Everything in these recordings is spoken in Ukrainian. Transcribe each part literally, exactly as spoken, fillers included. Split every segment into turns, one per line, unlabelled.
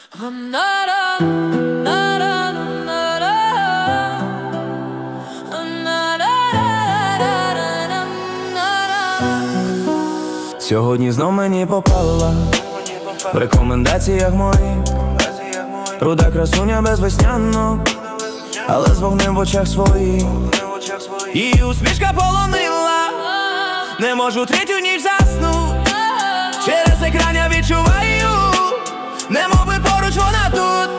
Сьогодні знов мені попала в рекомендаціях моїх руда красуня без веснянок, але з вогнем в очах своїх. Її усмішка полонила, не можу третю ніч заснуть. Через екран я відчуваю, немов би поруч вона тут.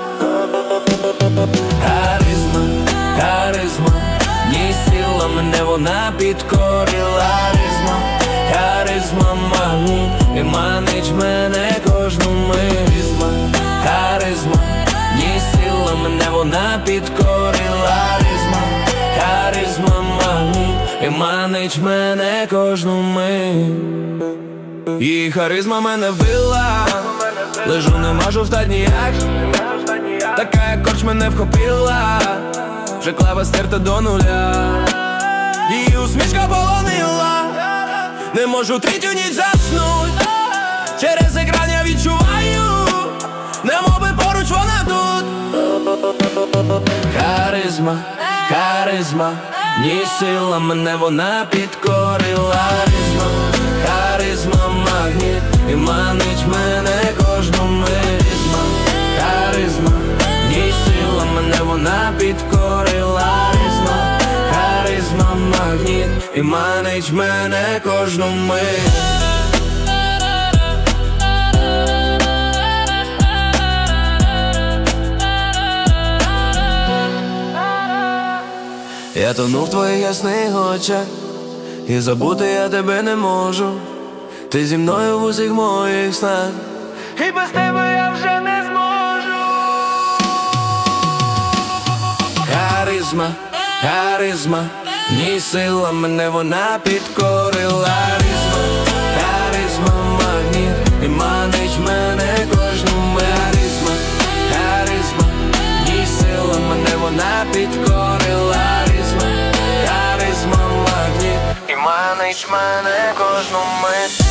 Харизма, харизма, ні сила мене вона підкорила. Харизма, харизма, магніт, і манить мене кожну мить. Харизма, ні сила мене вона підкорила. Харизма, харизма, магніт, і манить мене кожну мить. Її харизма мене вбила, лежу не можу встать ніяк. Така як корч мене вхопила, вже клава стерта до нуля. Її усмішка полонила, не можу третю ніч заснуть. Через екран я відчуваю, немов би поруч вона тут. Харизма, харизма, ні сила мене вона підкорила. Харизма, харизма, магніт, і манить мене кожну мить. Харизма, ні сила мене вона підкорила. Харизма, харизма, магніт, і манить мене кожну мить. Я тону в твоїх ясних очах, і забути я тебе не можу. Ти зі мною в усіх моїх снах, і без тебе я вже не зможу. Харизма, харизма, ні сила мене вона підкорила. Харизма, харизма, магніт, і манить мене кожну мить. Харизма, харизма, ні сила мене вона підкорила. Харизма, харизма, магніт, і манить мене кожну мить.